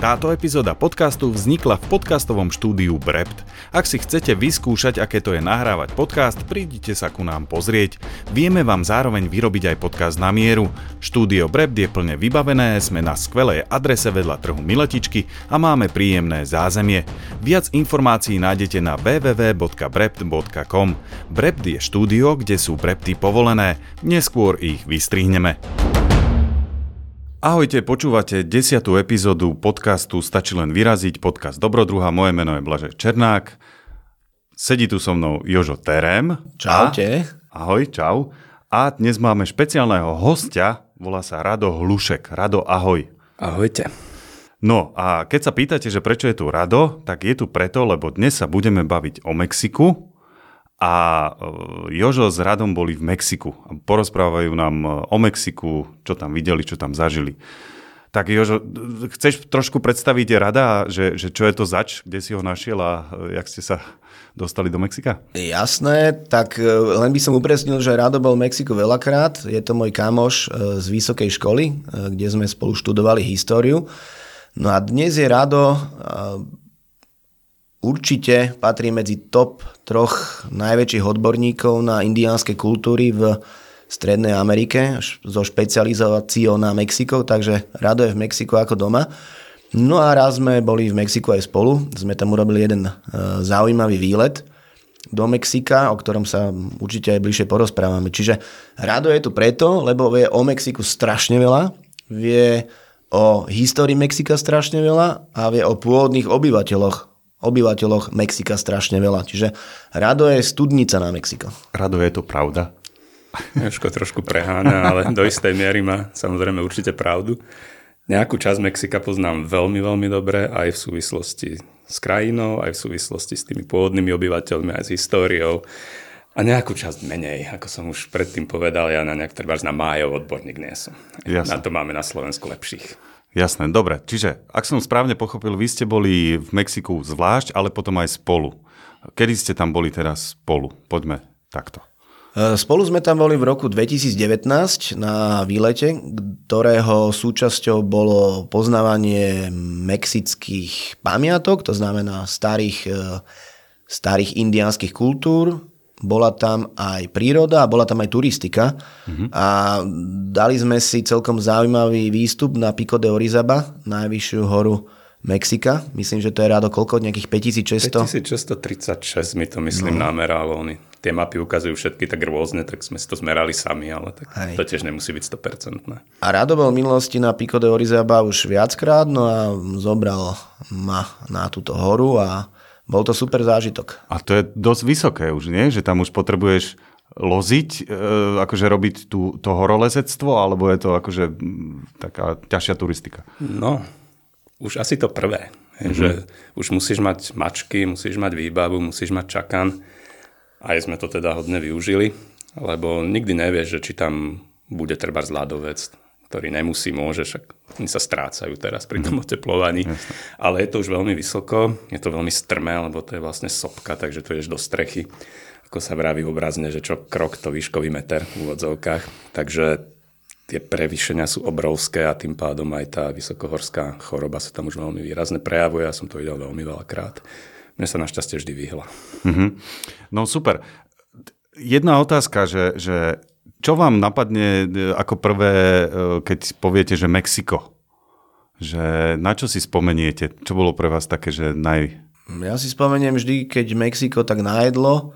Táto epizóda podcastu vznikla v podcastovom štúdiu Brept. Ak si chcete vyskúšať, aké to je nahrávať podcast, prídite sa ku nám pozrieť. Vieme vám zároveň vyrobiť aj podcast na mieru. Štúdio Brept je plne vybavené, sme na skvelej adrese vedľa trhu Miletičky a máme príjemné zázemie. Viac informácií nájdete na www.brept.com. Brept je štúdio, kde sú brepty povolené. Neskôr ich vystrihneme. Ahojte, počúvate 10. epizódu podcastu Stačí len vyraziť, podcast Dobrodruha. Moje meno je Blažej Černák. Sedí tu so mnou Jožo Terém. Čaute. Ahoj, čau. A dnes máme špeciálneho hostia, volá sa Rado Hlušek. Rado, ahoj. Ahojte. No a keď sa pýtate, že prečo je tu Rado, tak je tu preto, lebo dnes sa budeme baviť o Mexiku. A Jožo s Radom boli v Mexiku. Porozprávajú nám o Mexiku, čo tam videli, čo tam zažili. Tak Jožo, chceš trošku predstaviť Rada, že čo je to zač, kde si ho našiel a jak ste sa dostali do Mexika? Jasné, tak len by som upresnil, že Rado bol v Mexiku veľakrát. Je to môj kamoš z vysokej školy, kde sme spolu študovali históriu. No a dnes je Rado... Určite patrí medzi top 3 najväčších odborníkov na indiánske kultúry v Strednej Amerike, so špecializáciou na Mexiko, takže Rado je v Mexiku ako doma. No a raz sme boli v Mexiku aj spolu, sme tam urobili jeden zaujímavý výlet do Mexika, o ktorom sa určite aj bližšie porozprávame. Čiže Rado je tu preto, lebo vie o Mexiku strašne veľa, vie o histórii Mexika strašne veľa a vie o pôvodných obyvateľoch Mexika strašne veľa. Čiže Rado je studnica na Mexiko. Rado, je to pravda? Jožko trošku preháňa, ale do istej miery má samozrejme určite pravdu. Nejakú časť Mexika poznám veľmi, veľmi dobre, aj v súvislosti s krajinou, aj v súvislosti s tými pôvodnými obyvateľmi, aj s históriou. A nejakú časť menej, ako som už predtým povedal, ja na nejak trebárs na májov odborník nie som. Na to máme na Slovensku lepších. Jasné, dobre. Čiže, ak som správne pochopil, vy ste boli v Mexiku zvlášť, ale potom aj spolu. Kedy ste tam boli teraz spolu? Poďme takto. Spolu sme tam boli v roku 2019 na výlete, ktorého súčasťou bolo poznávanie mexických pamiatok, to znamená starých indiánskych kultúr. Bola tam aj príroda a bola tam aj turistika. A dali sme si celkom zaujímavý výstup na Pico de Orizaba, najvyššiu horu Mexika. Myslím, že to je Rado koľko? Nejakých 5600? 5636 mi to myslím nameralo. Tie mapy ukazujú všetky tak rôzne, tak sme si to zmerali sami, ale tak to tiež nemusí byť 100%. A Rado bol v minulosti na Pico de Orizaba už viackrát, no a zobral ma na túto horu a bol to super zážitok. A to je dosť vysoké už, nie? Že tam už potrebuješ loziť, akože robiť to horolezectvo, alebo je to akože taká ťažšia turistika? No, už asi to prvé. Že už musíš mať mačky, musíš mať výbavu, musíš mať čakan. Aj sme to teda hodne využili, lebo nikdy nevieš, že či tam bude trebárs ľadovec, ktorý nemusí, môže, však oni sa strácajú teraz pri tom oteplovaní. Ale je to už veľmi vysoko, je to veľmi strmé, lebo to je vlastne sopka, takže to ješ do strechy. Ako sa vraví obrazne, že čo krok, to výškový meter v úvodzovkách. Takže tie prevýšenia sú obrovské a tým pádom aj tá vysokohorská choroba sa tam už veľmi výrazne prejavuje. Ja som to videl veľmi veľakrát. Mne sa našťastie vždy vyhla. No super. Jedna otázka, že čo vám napadne ako prvé, keď poviete, že Mexiko? Že na čo si spomeniete? Čo bolo pre vás také, že Ja si spomeniem vždy, keď Mexiko, tak na jedlo,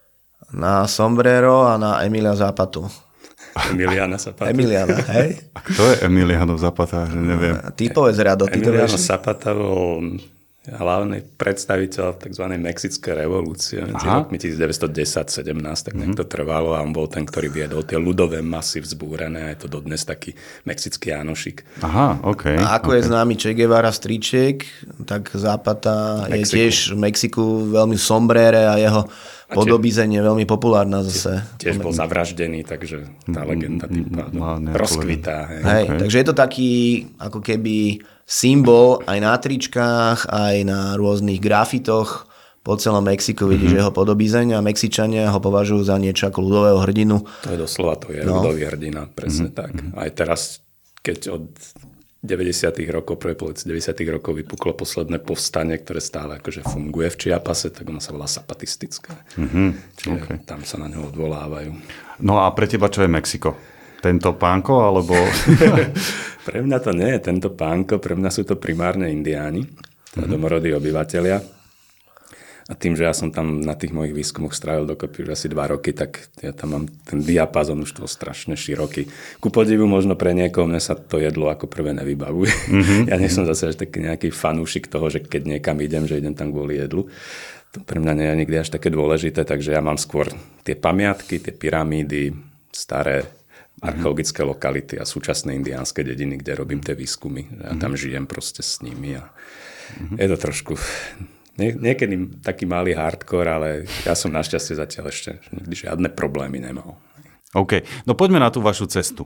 na sombrero a na Emilia Zapatu. Emiliana Zapata. Emiliana, hej? A kto je Emiliano Zapata? Že neviem. Ty povedz, Rado. Emiliano Zapata bol hlavný predstaviteľ tzv. Mexickej revolúcie medzi rokmi 1910-17, tak nejak to trvalo a on bol ten, ktorý viedol tie ľudové masy vzbúrené a je to dodnes taký mexický Jánošik. Aha, okej. A ako je známy Che Guevara stričiek, tak Zapata je tiež v Mexiku veľmi sombrére a jeho podobízeň je veľmi populárna zase. Tiež bol zavraždený, takže tá legenda tým pádom rozkvitá. Hej, takže je to taký ako keby symbol aj na tričkách, aj na rôznych grafitoch po celom Mexiku vidíš jeho podobízeň a Mexičania ho považujú za niečo ako ľudového hrdinu. To je doslova, to je ľudový hrdina, presne tak. Aj teraz, keď od 90. rokov, prvej polovici 90. rokov vypuklo posledné povstanie, ktoré stále akože funguje v Chiapase, tak ono sa volá zapatistické. Čiže tam sa na ňo odvolávajú. No a pre teba čo je Mexiko? Tento pánko, alebo... Pre mňa to nie je tento pánko, pre mňa sú to primárne indiáni, domorodí obyvateľia. A tým, že ja som tam na tých mojich výskumoch strávil dokopy už asi 2 roky, tak ja tam mám ten diapazon už toho strašne široký. Ku podivu možno pre niekoho, mne sa to jedlo ako prvé nevybavuje. Ja nie som zase až taký nejaký fanúšik toho, že keď niekam idem, že idem tam kvôli jedlu. To pre mňa nie je nikdy až také dôležité, takže ja mám skôr tie pamiatky, tie pyramídy, staré archeologické lokality a súčasné indiánske dediny, kde robím tie výskumy. Ja tam žijem proste s nimi a je to trošku... Niekedy taký malý hardcore, ale ja som našťastie zatiaľ ešte nikdy žiadne problémy nemal. OK, no poďme na tú vašu cestu.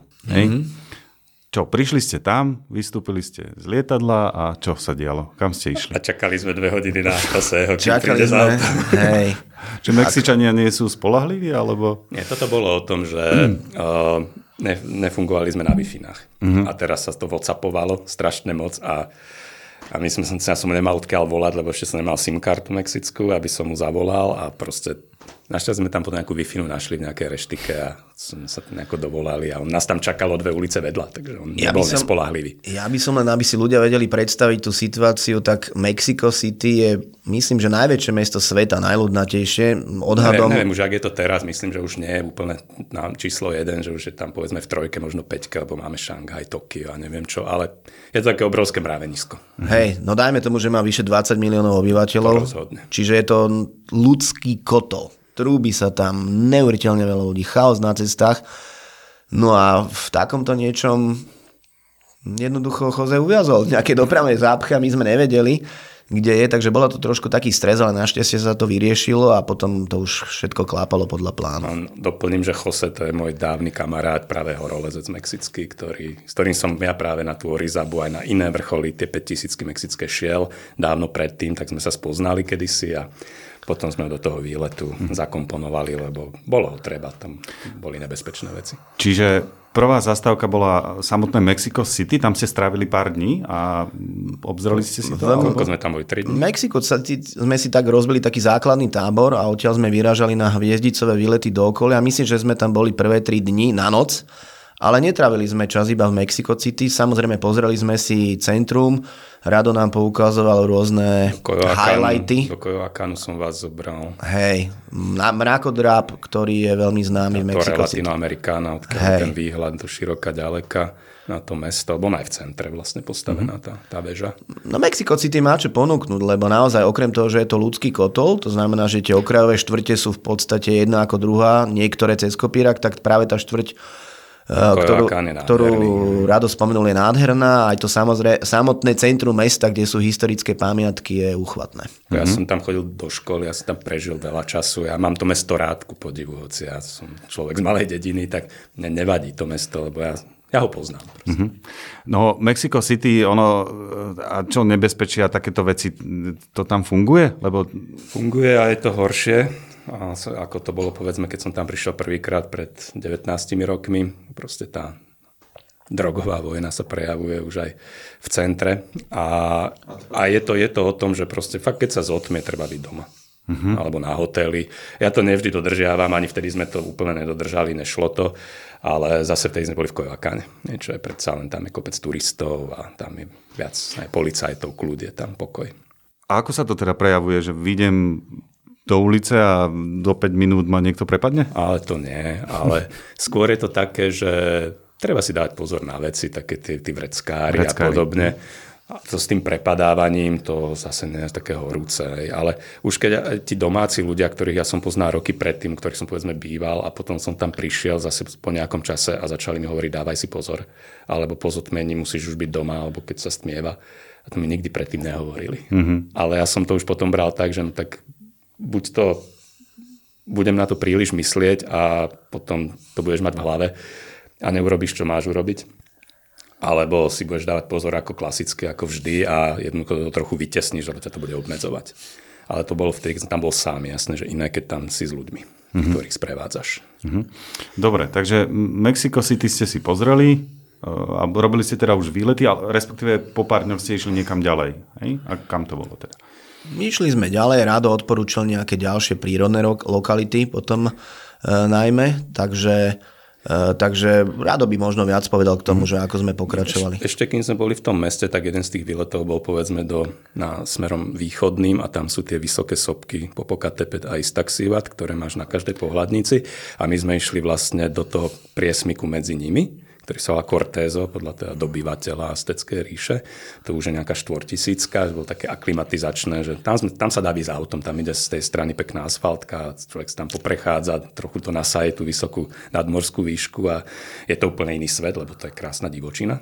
Čo, prišli ste tam, vystúpili ste z lietadla a čo sa dialo? Kam ste išli? A čakali sme 2 hodiny na Jose. Čakali sme, hej. Čiže Mexičania nie sú spolahliví, alebo... Nie, toto bolo o tom, že nefungovali sme na Wi-Fi-nách. A teraz sa to whatsappovalo strašne moc a ja som nemal odkiaľ volať, lebo ešte som nemal SIM kartu mexickú, aby som mu zavolal a proste našťastie sme tam potom nejakú Wi-Fi našli v nejakej reštike a sme sa nejako dovolali a on nás tam čakalo 2 ulice vedľa, takže on nebol nespoľahlivý. Ja by som len, aby si ľudia vedeli predstaviť tú situáciu, tak Mexico City je, myslím, že najväčšie mesto sveta, najľudnatejšie. Odhadom... Neviem už, ak je to teraz, myslím, že už nie je úplne na číslo 1, že už je tam povedzme v 3, možno 5, lebo máme Šanghaj, Tokio a neviem čo, ale je to také obrovské mravenisko. Hej, no dajme tomu, že má vyše 20 miliónov obyvateľov, čiže je to ľudský kotol. Trúbi sa tam neuveriteľne veľa ľudí, chaos na cestách. No a v takomto niečom jednoducho Jose uviazol v nejakej dopravnej zápche a my sme nevedeli, kde je, takže bolo to trošku taký stres, ale našťastie sa to vyriešilo a potom to už všetko klápalo podľa plánu. Doplním, že Jose to je môj dávny kamarát, práve horolezec mexický, s ktorým som ja práve na tú Orizabu aj na iné vrcholy, tie 5000 mexické šiel dávno predtým, tak sme sa spoznali kedysi a potom sme do toho výletu zakomponovali, lebo bolo treba, tam boli nebezpečné veci. Čiže prvá zastávka bola samotné Mexico City, tam ste strávili pár dní a obzreli ste si to? Koľko sme tam boli? 3 dní? V Mexiku sme si tak rozbili taký základný tábor a odtiaľ sme vyrážali na hviezdicové výlety do okolia. Myslím, že sme tam boli prvé 3 dní na noc, ale netrávili sme čas iba v Mexico City. Samozrejme pozreli sme si centrum, Rado nám poukazoval rôzne highlighty. Do Coyoacánu som vás zobral. Hej, mrakodráp, ktorý je veľmi známy v Mexico City. Latinoamerikána, odkiaľ ten výhľad do široka ďaleka na to mesto, lebo aj v centre vlastne postavená tá väža. No Mexico City má čo ponúknuť, lebo naozaj okrem toho, že je to ľudský kotol, to znamená, že tie okrajové štvrte sú v podstate jedna ako druhá, niektoré cez kopírak, tak práve tá štvrť ktorú Rado spomenul, je nádherná. Aj to samotné centrum mesta, kde sú historické pamiatky, je uchvatné. Ja som tam chodil do školy, ja som tam prežil veľa času. Ja mám to mesto rád, ku podivu, hoci ja som človek z malej dediny, tak mne nevadí to mesto, lebo ja ho poznám. No Mexico City, a čo nebezpečia takéto veci, to tam funguje? Lebo... Funguje a je to horšie. Ako to bolo, povedzme, keď som tam prišiel prvýkrát pred 19 rokmi. Proste tá drogová vojna sa prejavuje už aj v centre. A je to o tom, že proste fakt, keď sa zotmie, treba byť doma. Alebo na hoteli. Ja to nevždy dodržiavam, ani vtedy sme to úplne nedodržali, nešlo to. Ale zase vtedy sme boli v Coyoacáne. Niečo je predsa len tam je kopec turistov a tam je viac aj policajtov, kľud je tam, pokoj. A ako sa to teda prejavuje, že vyjdem do ulice a do 5 minút ma niekto prepadne? Ale to nie, ale skôr je to také, že treba si dávať pozor na veci, také tí vreckári a podobne. A to s tým prepadávaním, to zase nie je také horúce. Ale už keď tí domáci ľudia, ktorých ja som poznal roky predtým, ktorých som povedzme býval a potom som tam prišiel zase po nejakom čase a začali mi hovoriť, dávaj si pozor, alebo po zotmení musíš už byť doma, alebo keď sa stmieva. A to mi nikdy predtým nehovorili. Ale ja som to už potom bral tak, že tak budem na to príliš myslieť a potom to budeš mať v hlave a neurobíš, čo máš urobiť. Alebo si budeš dávať pozor ako klasicky, ako vždy a jednoducho to trochu vytesníš, lebo ťa to bude obmedzovať. Ale to bolo vtedy, keď som tam bol sám, jasné, že iné, keď tam si s ľuďmi, ktorých sprevádzaš. Dobre, takže Mexico City ste si pozreli. A robili ste teda už výlety, ale respektíve po pár dňoch ste išli niekam ďalej. Hej? A kam to bolo teda? Išli sme ďalej, Rado odporúčal nejaké ďalšie prírodné lokality potom najmä, takže Rado by možno viac povedal k tomu, že ako sme pokračovali. Ešte kým sme boli v tom meste, tak jeden z tých výletov bol povedzme na smerom východným a tam sú tie vysoké sopky Popocatépetl a Iztaccíhuatl, ktoré máš na každej pohľadnici a my sme išli vlastne do toho priesmyku medzi nimi, ktorý sa volá Cortézo, podľa teda dobyvateľa Azteckej ríše. To už je nejaká 4000, bolo také aklimatizačné, že tam sa dá ísť autom, tam ide z tej strany pekná asfaltka, človek sa tam poprechádza, trochu to nasaje tú vysokú nadmorskú výšku a je to úplne iný svet, lebo to je krásna divočina,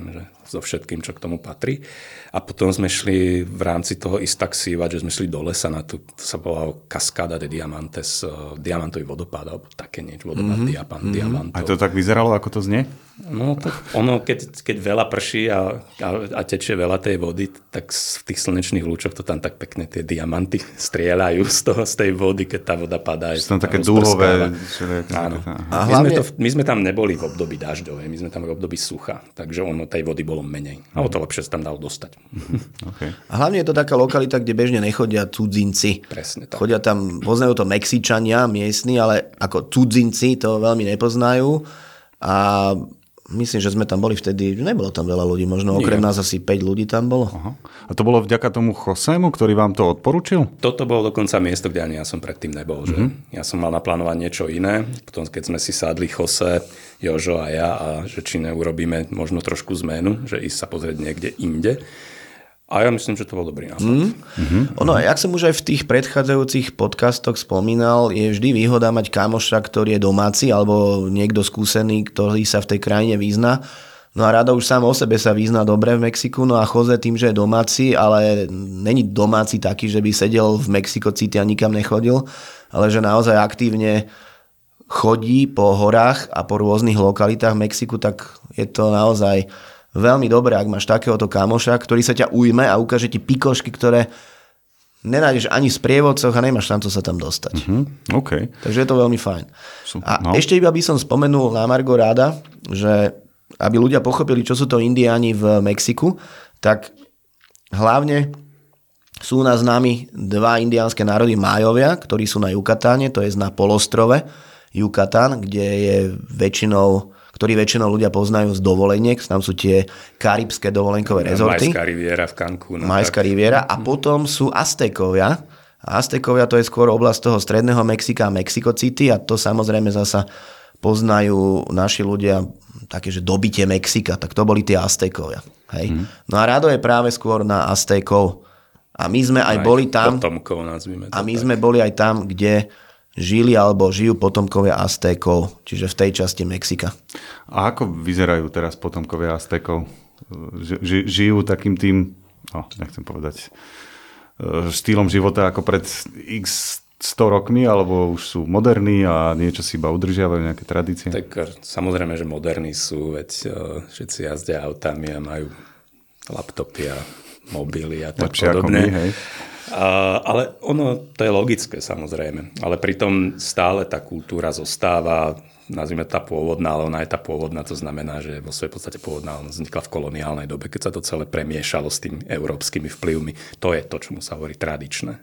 so všetkým, čo k tomu patrí. A potom sme šli v rámci toho Iztaccíhuatl, že sme šli do lesa na to sa volalo Cascada de Diamantes, diamantový vodopád, alebo také niečo, vodopád diamantov. A to tak vyzeralo, ako to znie? No, keď veľa prší a tečie veľa tej vody, tak v tých slnečných lúčoch to tam tak pekne tie diamanty strieľajú z tej vody, keď tá voda padá. Sú tam také dúhové. Áno. My sme tam neboli v období dažďovej, my sme tam v období sucha, takže tej vody bolo menej. A o to lepšie sa tam dalo dostať. Okay. A hlavne je to taká lokalita, kde bežne nechodia cudzinci. Presne tak. Chodia tam, poznajú to Mexičania, miestni, ale ako cudzinci to veľmi nepoznajú. A myslím, že sme tam boli vtedy, nebolo tam veľa ľudí, možno okrem nás asi 5 ľudí tam bolo. Aha. A to bolo vďaka tomu Josému, ktorý vám to odporučil? Toto bolo dokonca miesto, kde ani ja som predtým nebol. Že? Ja som mal naplánovať niečo iné, potom keď sme si sadli José, Jožo a ja a že či neurobíme možno trošku zmenu, že ísť sa pozrieť niekde inde. A ja myslím, že to bol dobrý nápad. Ono, jak som už aj v tých predchádzajúcich podcastoch spomínal, je vždy výhoda mať kamoša, ktorý je domáci alebo niekto skúsený, ktorý sa v tej krajine vyzná. No a Rado už sám o sebe sa vyzná dobre v Mexiku, no a Jose tým, že je domáci, ale není domáci taký, že by sedel v Mexico City a nikam nechodil, ale že naozaj aktívne chodí po horách a po rôznych lokalitách v Mexiku, tak je to naozaj veľmi dobré, ak máš takéhoto kamoša, ktorý sa ťa ujme a ukáže ti pikošky, ktoré nenájdeš ani v sprievodcoch a nemáš šancu sa tam dostať. Okay. Takže je to veľmi fajn. Ešte iba by som spomenul na margo Rada, že aby ľudia pochopili, čo sú to Indiáni v Mexiku, tak hlavne sú na známi dva indiánske národy Májovia, ktorí sú na Yucatáne, to je na polostrove Yucatán, ktorý väčšinou ľudia poznajú z dovoleniek, tam sú tie karibské dovolenkové rezorty. Majská riviera v Cancúne. Majská riviera a potom sú Aztékovia. A Aztékovia to je skôr oblasť toho stredného Mexika a Mexico City a to samozrejme zasa poznajú naši ľudia také, že dobitie Mexika, tak to boli tie Aztékovia. Hej. No a Rado je práve skôr na Aztékov. A my sme aj boli tam. Potomkov nazvime to. A my sme boli aj tam, kde žili alebo žijú potomkovia Aztékov, čiže v tej časti Mexika. A ako vyzerajú teraz potomkovia Aztékov? Žijú takým tým, nechcem povedať, štýlom života ako pred x 100 rokmi, alebo už sú moderní a niečo si iba udržiavajú, nejaké tradície? Tak samozrejme, že moderní sú, veď všetci jazdia autami a majú laptopy a mobily a tak lepšie podobne. Ako my, hej. Ale ono, to je logické samozrejme, ale pritom stále tá kultúra zostáva, nazvime tá pôvodná, ale ona je tá pôvodná, to znamená, že vo svojej podstate pôvodná vznikla v koloniálnej dobe, keď sa to celé premiešalo s tými európskymi vplyvmi. To je to, čomu sa hovorí tradičné.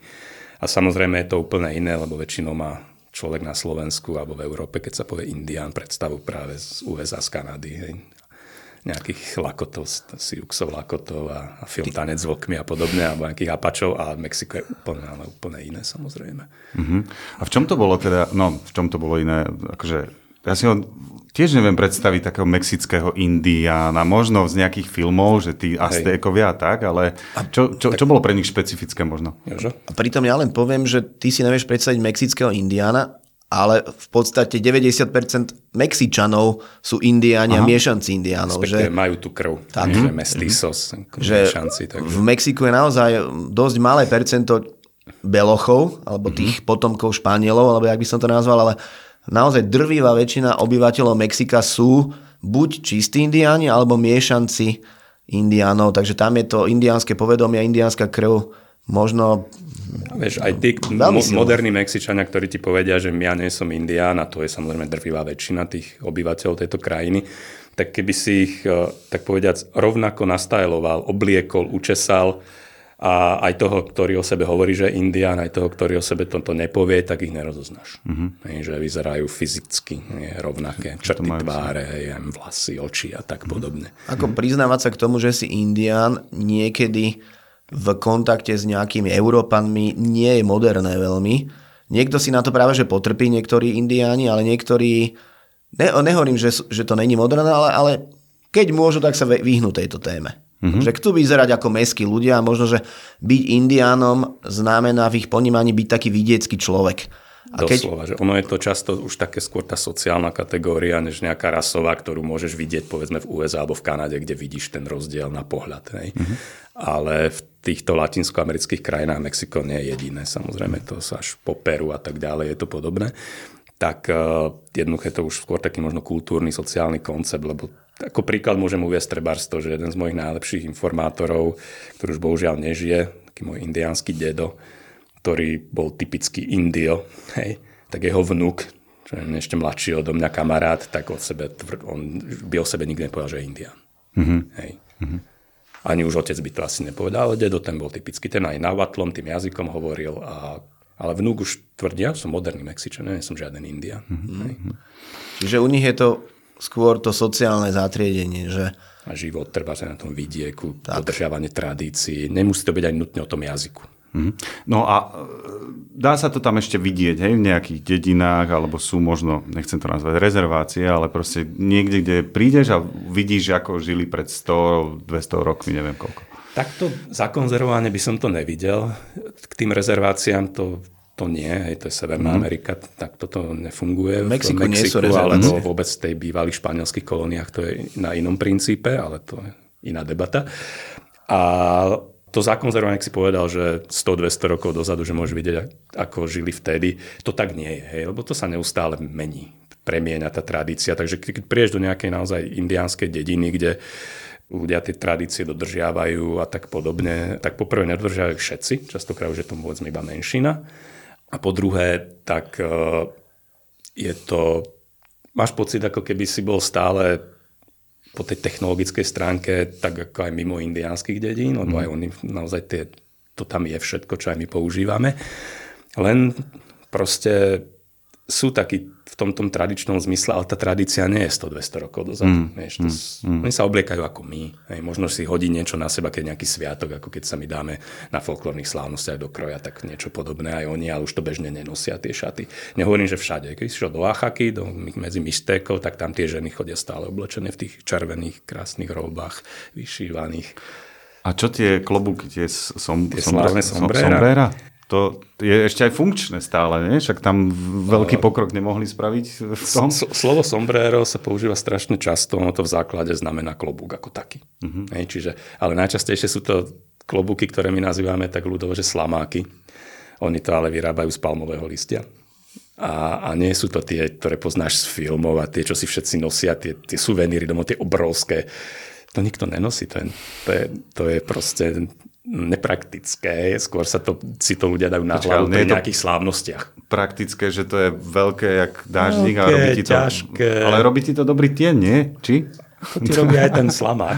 A samozrejme je to úplne iné, lebo väčšinou má človek na Slovensku alebo v Európe, keď sa povie Indián, predstavu práve z USA, z Kanady, hej. Nejakých lakotov, Siuxov lakotov a film Tanec s vlkmi a podobne, alebo nejakých Apačov a Mexiko je úplne iné samozrejme. A v čom to bolo teda, v čom to bolo iné, akože ja si ho tiež neviem predstaviť takého mexického Indiána, možno z nejakých filmov, že tí Aztékovia a tak, ale čo bolo pre nich špecifické možno? Jožo? A pritom ja len poviem, že ty si nevieš predstaviť mexického Indiána, ale v podstate 90% Mexičanov sú Indiáni a miešanci Indiánov. Že majú tú krv, že mestizos, miešanci. Takže. V Mexiku je naozaj dosť malé percento belochov, alebo tých potomkov Španielov, alebo jak by som to nazval, ale naozaj drvivá väčšina obyvateľov Mexika sú buď čistí Indiáni, alebo miešanci Indiánov, takže tam je to indiánske povedomie, indiánska krv možno. Vieš, aj tí moderní Mexičania, ktorí ti povedia, že ja nie som Indián, a to je samozrejme drvivá väčšina tých obyvateľov tejto krajiny, tak keby si ich, tak povediac, rovnako nastajloval, obliekol, učesal a aj toho, ktorý o sebe hovorí, že je Indián, aj toho, ktorý o sebe toto nepovie, tak ich nerozoznáš. Že vyzerajú fyzicky rovnaké, črty tváre, vlasy, oči a tak podobne. Ako priznávať sa k tomu, že si Indián, niekedy v kontakte s nejakými Európanmi nie je moderné veľmi. Niekto si na to práve že potrpí, niektorí Indiáni, ale niektorí... Nehovorím, že to není moderné, ale keď môžu, tak sa vyhnú tejto téme. Že chcú vyzerať ako mestskí ľudia a možno, že byť Indiánom znamená v ich ponímaní byť taký vidiecký človek. Doslova, že ono je to často už také skôr tá sociálna kategória, než nejaká rasová, ktorú môžeš vidieť povedzme v USA alebo v Kanade, kde vidíš ten rozdiel na pohľad. Hej. Ale v týchto latinskoamerických krajinách, Mexiko nie je jediné, samozrejme to sa až po Peru a tak ďalej je to podobné, tak jednoduché to už skôr taký možno kultúrny, sociálny koncept, lebo ako príklad môžem uviesť trebárs to, že jeden z mojich najlepších informátorov, ktorý už bohužiaľ nežije, taký môj indiánsky dedo, ktorý bol typický Indio, hej, tak jeho vnuk, čo je ešte mladší odo mňa kamarát, tak on by o sebe nikdy nepovedal, že je Indián. Hej. Ani už otec by to asi nepovedal, ale dedo ten bol typický, ten aj návatlom, tým jazykom hovoril, ale vnuk už tvrdí, ja som moderný Mexičan, nie som žiaden Indián. Čiže u nich je to skôr to sociálne zatriedenie, že... A život, treba sa na tom vidieku, dodržiavanie tradícií, nemusí to byť aj nutne o tom jazyku. No a dá sa to tam ešte vidieť, hej, v nejakých dedinách, alebo sú možno, nechcem to nazvať rezervácie, ale proste niekde, kde prídeš a vidíš, ako žili pred 100, 200 rokmi, neviem koľko. Takto zakonzervovane by som to nevidel. K tým rezerváciám to nie, hej, to je Severná Amerika, tak toto nefunguje. V Mexiku nie sú rezervácie. Alebo vôbec v tej bývalých španielských kolóniách to je na inom princípe, ale to je iná debata. A to zakonzervovanie, ak si povedal, že 100-200 rokov dozadu, že môžeš vidieť, ako žili vtedy, to tak nie je, hej, lebo to sa neustále mení, premieňa tá tradícia. Takže keď prídeš do nejakej naozaj indiánskej dediny, kde ľudia tie tradície dodržiavajú a tak podobne, tak poprvé nedodržiavajú všetci, častokrát už je to povedzme iba menšina. A po druhé, tak je to, máš pocit, ako keby si bol stále po tej technologickej stránke, tak ako aj mimo indiánskych dedín, lebo aj oni naozaj to tam je všetko, čo aj my používame. Len proste sú takí v tomto tradičnom zmysle, ale tá tradícia nie je 100-200 rokov dozadu. Oni sa obliekajú ako my. Hej, možno si hodí niečo na seba, keď nejaký sviatok, ako keď sa my dáme na folklórnych slávnostiach do kroja, tak niečo podobné aj oni, ale už to bežne nenosia tie šaty. Nehovorím, že všade. Keď si šiel do Oaxaky, medzi Mixtékov, tak tam tie ženy chodia stále oblečené v tých červených, krásnych robách, vyšívaných. A čo tie klobúky, tie slávne sombrera? To je ešte aj funkčné stále, nie? Však tam veľký pokrok nemohli spraviť v tom? Slovo sombrero sa používa strašne často, ono to v základe znamená klobúk ako taký. Čiže, ale najčastejšie sú to klobúky, ktoré my nazývame tak ľudovo, že slamáky. Oni to ale vyrábajú z palmového listia. A nie sú to tie, ktoré poznáš z filmov a tie, čo si všetci nosia, tie suveníry domov, tie obrovské. To nikto nenosí. To je proste nepraktické, skôr si to ľudia dajú na hlavu pri nejakých slávnostiach. Praktické, že to je veľké jak dážnik a robí ti to... ťažké. Ale robí ti to dobrý tieň, nie? Či? To ti robí aj ten slamák.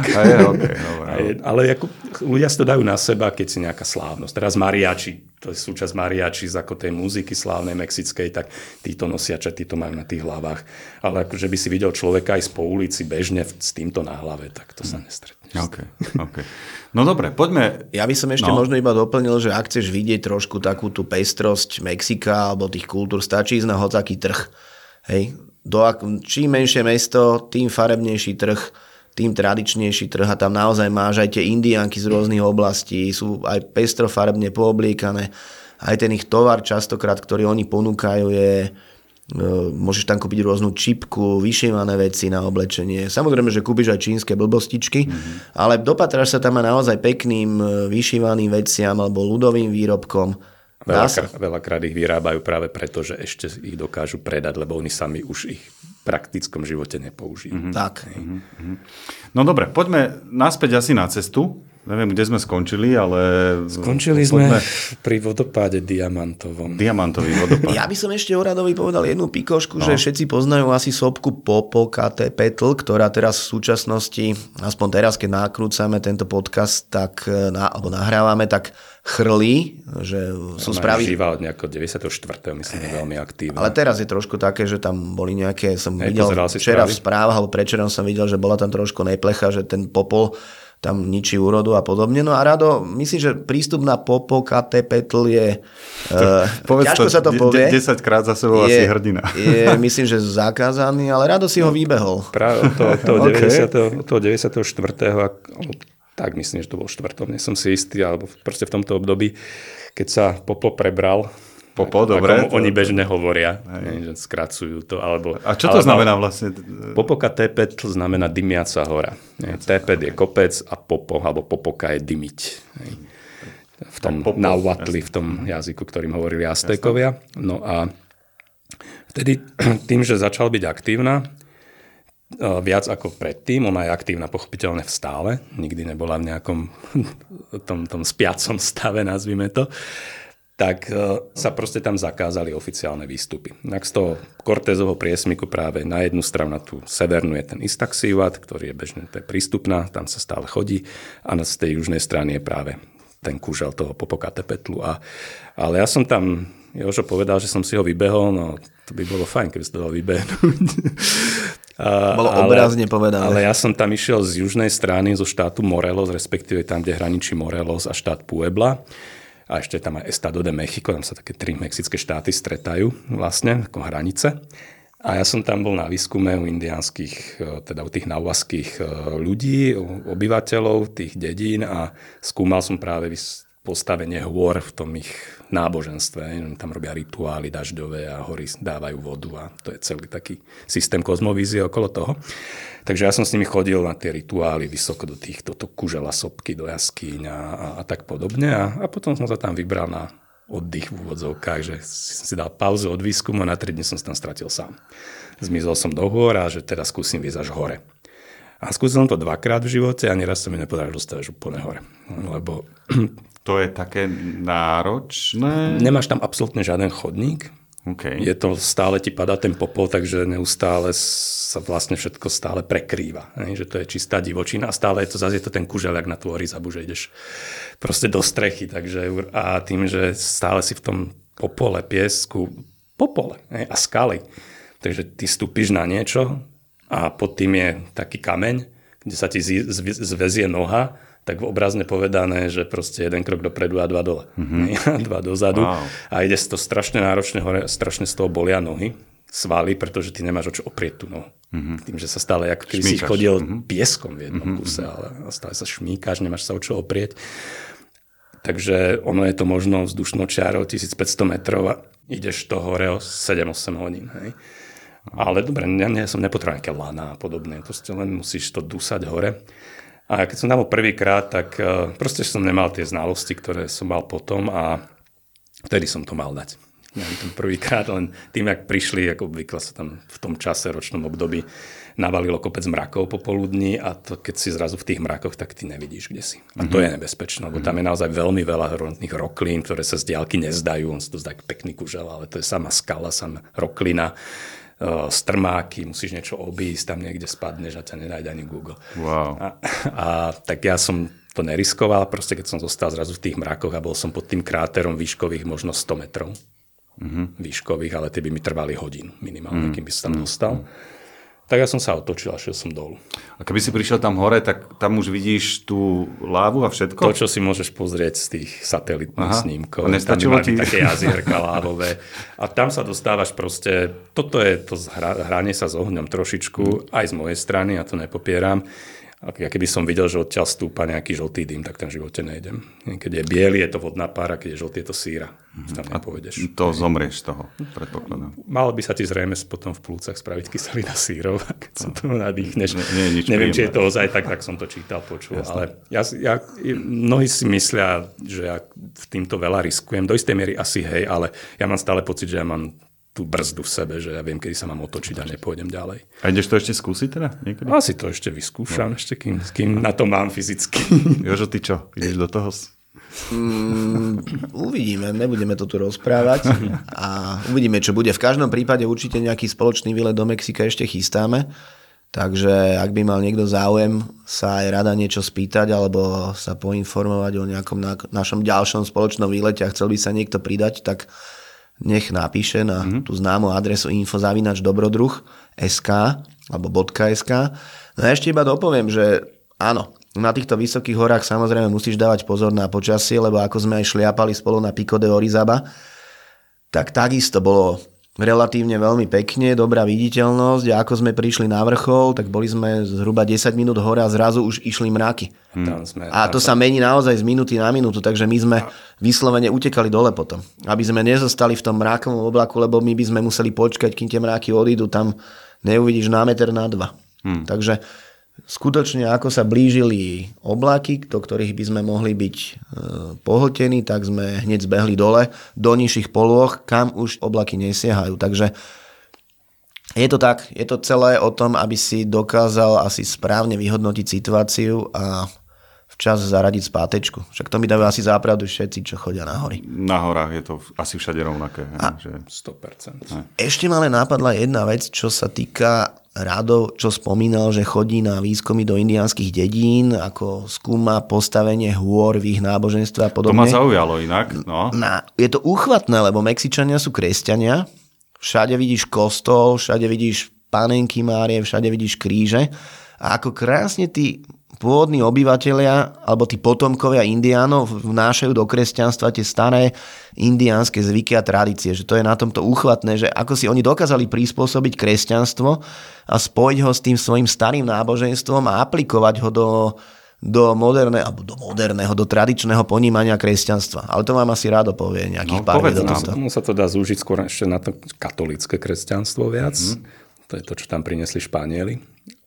Ale ľudia si to dajú na seba, keď si nejaká slávnosť. Teraz mariači, to je súčasť mariači z ako tej muziky slávnej mexickej, tak títo nosiača, títo majú na tých hlavách. Ale akože by si videl človeka aj po ulici bežne s týmto na hlave, tak to sa nestretne. Okay. No dobre, poďme... Ja by som ešte možno iba doplnil, že ak chceš vidieť trošku takú tú pestrosť Mexika alebo tých kultúr, stačí ísť na hocaký trh. Hej. Čím menšie mesto, tým farebnejší trh, tým tradičnejší trh a tam naozaj máš aj tie indiánky z rôznych oblastí, sú aj pestrofarebne poobliekané. Aj ten ich tovar častokrát, ktorý oni ponúkajú, je... Môžeš tam kúpiť rôznu čipku, vyšívané veci na oblečenie. Samozrejme, že kúpiš aj čínske blbostičky, ale dopatráš sa tam aj naozaj pekným vyšívaným veciam alebo ľudovým výrobkom. Veľakrát ich vyrábajú práve preto, že ešte ich dokážu predať, lebo oni sami už ich v praktickom živote nepoužijú. Tak. No dobre, poďme naspäť asi na cestu. Neviem, kde sme skončili, ale... Skončili sme pri vodopáde diamantovom. Diamantový vodopád. Ja by som ešte o Radovi povedal jednu pikošku, že všetci poznajú asi sopku Popocatépetl, ktorá teraz v súčasnosti, aspoň teraz, keď nakrúcame tento podcast, tak, alebo nahrávame, tak chrlí, že sú správy... Žíva od nejakého 94. myslím, je veľmi aktívna. Ale teraz je trošku také, že tam boli nejaké, som videl včera v správach, alebo predčerom som videl, že bola tam trošku neplecha, že ten popol tam ničí úrodu a podobne. No a Rado, myslím, že prístup na Popocatépetl je... ťažko sa to povie. 10 krát za sebou asi hrdina. Je, myslím, že zakázaný, ale Rado si ho vybehol. Práve od toho 94. Tak myslím, že to bol štvrtom, nie som si istý, alebo proste v tomto období, keď sa Popo prebral, dobre. Oni bežne hovoria, že skracujú to. Alebo, a čo to znamená vlastne? Popocatépetl znamená dymiaca hora. Tépet je kopec a Popo, alebo Popoka je dymiť. V tom Nahuatli, v tom jazyku, ktorým hovorili Aztékovia. No a vtedy tým, že začal byť aktívna, viac ako predtým, ona je aktívna pochopiteľne v stále, nikdy nebola v nejakom tom spiacom stave, nazvime to, tak sa proste tam zakázali oficiálne výstupy. Tak z toho Cortézovho priesmiku práve na jednu stranu, na tú severnú je ten Iztaccíhuatl, ktorý je bežne prístupná, tam sa stále chodí, a z tej južnej strany je práve ten kúžel toho Popocatépetlu. Ale ja som tam, Jožo povedal, že som si ho vybehol, no to by bolo fajn, keby si to dal vybehnúť. Bolo obrazne povedané. Ale ja som tam išiel z južnej strany, zo štátu Morelos, respektíve tam, kde hraničí Morelos a štát Puebla. A ešte tam aj Estado de México, tam sa také 3 mexické štáty stretajú vlastne, ako hranice. A ja som tam bol na výskume u indiánskych, teda u tých nahuaských ľudí, obyvateľov tých dedín a skúmal som práve postavenie hôr v tom ich náboženstve. Tam robia rituály dažďové a hory dávajú vodu a to je celý taký systém kozmovízie okolo toho. Takže ja som s nimi chodil na tie rituály vysoko do kužela sopky, do jaskýň a tak podobne. A potom som sa tam vybral na oddych v úvodzovkách, že si dal pauzu od výskumu a na 3 dni som sa tam stratil sám. Zmizol som do hôr a že teda skúsim ísť až hore. A skúsil som to 2-krát v živote a nieraz sa mi nepodarilo dostať až úplne hore. Lebo to je také náročné? Nemáš tam absolútne žiaden chodník. Okay. Je to, stále ti padá ten popol, takže neustále sa vlastne všetko stále prekrýva. Že to je čistá divočina a stále je to zase ten kužel, jak na tú horizabu, že ideš proste do strechy. Takže, a tým, že stále si v tom popole, piesku, a skaly. Takže ty stúpiš na niečo a pod tým je taký kameň, kde sa ti zväzie noha, tak obrazne povedané, že proste 1 krok dopredu a 2 dole. 2 dozadu. Wow. A ide to strašne náročne hore, strašne z toho bolia nohy, svaly, pretože ty nemáš o čo oprieť tú nohu. Tým, že sa stále, ako keby si chodil pieskom v jednom kuse, ale stále sa šmíkaš, nemáš sa o čo oprieť. Takže ono je to možno vzdušnou čiarou 1500 metrov a ideš to hore o 7-8 hodín. Hej. Ale dobre, ja som nepotreboval nejaké lana a podobné. Proste len musíš to dúsať hore. A keď som tam bol prvýkrát, tak proste som nemal tie znalosti, ktoré som mal potom a vtedy som to mal dať. Neviem, prvýkrát, len tým, jak prišli, ako obvykle sa tam v tom čase, ročnom období, navalilo kopec mrakov popoludní a to, keď si zrazu v tých mrakoch, tak ty nevidíš, kde si. A to je nebezpečné, lebo tam je naozaj veľmi veľa rôznych roklín, ktoré sa z diaľky nezdajú. On sa to zdá pekný kužel, ale to je sama skala, sama roklina. Strmáky, musíš niečo obísť, tam niekde spadneš a ťa nenájde ani Google. Wow. A tak ja som to neriskoval, proste keď som zostal zrazu v tých mrakoch a bol som pod tým kráterom výškových možno 100 metrov. Výškových, ale tie by mi trvali hodinu minimálne, kým by sa tam dostal. Tak ja som sa otočil a šiel som dolu. A keby si prišiel tam hore, tak tam už vidíš tú lávu a všetko? To, čo si môžeš pozrieť z tých satelitných snímkov. A nestačilo ti? Také jazierka lávové. A tam sa dostávaš proste, toto je to hranie sa s ohňom trošičku, aj z mojej strany, ja to nepopieram. A keby som videl, že odtiaľ stúpa nejaký žltý dym, tak tam v živote nejdem. Keď je biely, je to vodná pára, keď je žltý, je to síra. Tam nepôjdeš. To zomrieš z toho, predpokladám. Malo by sa ti zrejme potom v plúcach spraviť kyselina sírov, keď sa to nadýchneš. príjemné. Neviem, či je to ozaj tak som to čítal, počul. Ale mnohí si myslia, že ja v týmto veľa riskujem. Do istej miery asi hej, ale ja mám stále pocit, že ja mám tú brzdu v sebe, že ja viem, kedy sa mám otočiť a nepôjdem ďalej. A ideš to ešte skúsiť teda? Niekedy? Asi to ešte vyskúšam, ešte kým na to mám fyzicky. Jožo, ty čo? Ideš do toho? Uvidíme, nebudeme to tu rozprávať a uvidíme, čo bude. V každom prípade určite nejaký spoločný výlet do Mexika ešte chystáme, takže ak by mal niekto záujem sa aj rada niečo spýtať alebo sa poinformovať o nejakom našom ďalšom spoločnom výlete a chcel by sa niekto pridať, tak nech napíše na tú známu adresu info@dobrodruh.sk alebo .sk. No a ešte iba dopoviem, že áno, na týchto vysokých horách samozrejme musíš dávať pozor na počasie, lebo ako sme aj šliapali spolu na Pico de Orizaba, tak takisto bolo relatívne veľmi pekne, dobrá viditeľnosť a ako sme prišli na vrchol, tak boli sme zhruba 10 minút hore a zrazu už išli mraky. A to sa mení naozaj z minúty na minútu, takže my sme vyslovene utekali dole potom, aby sme nezostali v tom mrakovom oblaku, lebo my by sme museli počkať, kým tie mraky odídu, tam neuvidíš na meter, na dva. Takže skutočne, ako sa blížili oblaky, do ktorých by sme mohli byť pohltení, tak sme hneď zbehli dole do nižších polôch, kam už oblaky nesiehajú. Takže je to tak, je to celé o tom, aby si dokázal asi správne vyhodnotiť situáciu a včas zaradiť spátečku. Však to mi dávajú asi zápravdu všetci, čo chodia na hory. Na horách je to asi všade rovnaké. A že 100%. Ešte ma len napadla jedna vec, čo sa týka Rado, čo spomínal, že chodí na výskumy do indiánskych dedín, ako skúma postavenie hôr v ich náboženstve a podobne. To ma zaujalo inak. No. Je to úchvatné, lebo Mexičania sú kresťania. Všade vidíš kostol, všade vidíš panenky Márie, všade vidíš kríže. A ako krásne tí pôvodní obyvatelia alebo tí potomkovia indiánov vnášajú do kresťanstva tie staré indiánske zvyky a tradície, že to je na tomto úchvatné, že ako si oni dokázali prispôsobiť kresťanstvo a spojiť ho s tým svojim starým náboženstvom a aplikovať ho do moderného, do tradičného ponímania kresťanstva. Ale to vám asi rádo povie nejakých pár vedomostí. Tomu sa to dá zúžiť skôr ešte na to katolícke kresťanstvo viac. To je to, čo tam priniesli Španieli.